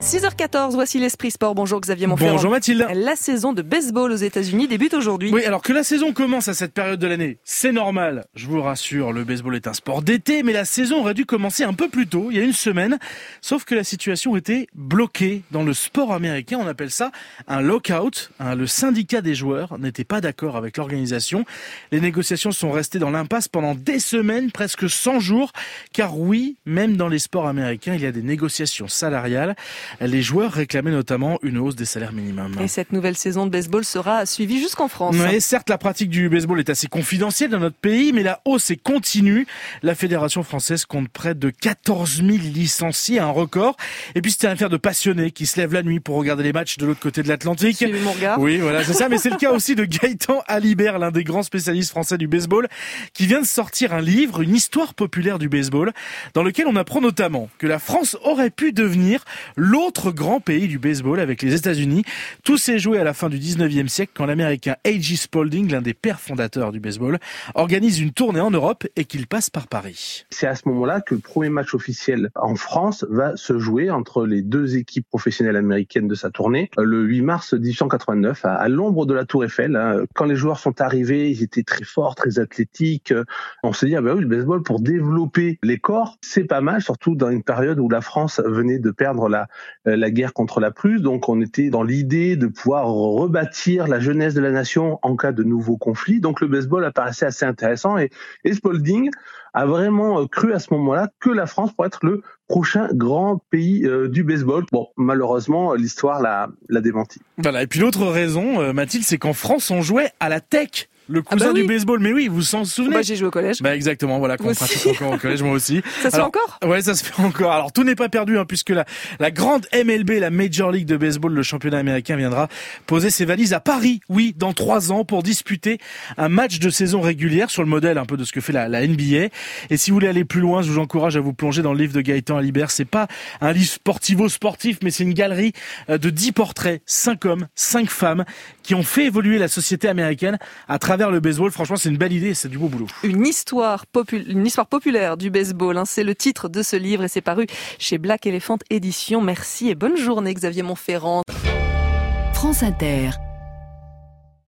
6h14, voici l'Esprit Sport. Bonjour Xavier Monferrand. Bonjour Mathilde. La saison de baseball aux États-Unis débute aujourd'hui. Oui, alors que la saison commence à cette période de l'année, c'est normal. Je vous rassure, le baseball est un sport d'été, mais la saison aurait dû commencer un peu plus tôt, il y a une semaine. Sauf que la situation était bloquée. Dans le sport américain, on appelle ça un lockout. Le syndicat des joueurs n'était pas d'accord avec l'organisation. Les négociations sont restées dans l'impasse pendant des semaines, presque 100 jours. Car oui, même dans les sports américains, il y a des négociations salariales. Les joueurs réclamaient notamment une hausse des salaires minimums. Et cette nouvelle saison de baseball sera suivie jusqu'en France. Oui, certes, la pratique du baseball est assez confidentielle dans notre pays, mais la hausse est continue. La Fédération française compte près de 14 000 licenciés, un record. Et puis, c'était une affaire de passionnés qui se lèvent la nuit pour regarder les matchs de l'autre côté de l'Atlantique. Suivez mon regard. Oui, voilà, c'est ça. Mais c'est le cas aussi de Gaëtan Alibert, l'un des grands spécialistes français du baseball, qui vient de sortir un livre, une histoire populaire du baseball, dans lequel on apprend notamment que la France aurait pu devenir l'autre grand pays du baseball avec les États-Unis. Tout s'est joué à la fin du 19e siècle quand l'Américain A.J. Spalding, l'un des pères fondateurs du baseball, organise une tournée en Europe et qu'il passe par Paris. C'est à ce moment-là que le premier match officiel en France va se jouer entre les deux équipes professionnelles américaines de sa tournée, le 8 mars 1889, à l'ombre de la Tour Eiffel. Quand les joueurs sont arrivés, ils étaient très forts, très athlétiques. On s'est dit, oui, le baseball, pour développer les corps, c'est pas mal, surtout dans une période où la France venait de perdre la guerre contre la Prusse. Donc on était dans l'idée de pouvoir rebâtir la jeunesse de la nation en cas de nouveaux conflits. Donc le baseball apparaissait assez intéressant et Spalding a vraiment cru à ce moment-là que la France pourrait être le prochain grand pays du baseball. Bon, malheureusement, l'histoire l'a démenti. Voilà. Et puis l'autre raison, Mathilde, c'est qu'en France, on jouait à la tech. Le cousin du baseball, mais oui, vous s'en souvenez? Moi, j'ai joué au collège. Exactement, voilà, qu'on pratique encore au collège, moi aussi. Ça se fait encore? Ouais, ça se fait encore. Alors, tout n'est pas perdu, puisque la grande MLB, la Major League de Baseball, le championnat américain, viendra poser ses valises à Paris, oui, dans 3 ans, pour disputer un match de saison régulière sur le modèle un peu de ce que fait la NBA. Et si vous voulez aller plus loin, je vous encourage à vous plonger dans le livre de Gaëtan Alibert. C'est pas un livre sportif, mais c'est une galerie de 10 portraits, 5 hommes, 5 femmes, qui ont fait évoluer la société américaine à travers le baseball. Franchement, c'est une belle idée et c'est du beau boulot. Une histoire populaire du baseball, c'est le titre de ce livre et c'est paru chez Black Elephant Éditions. Merci et bonne journée Xavier Monferrand. France Inter.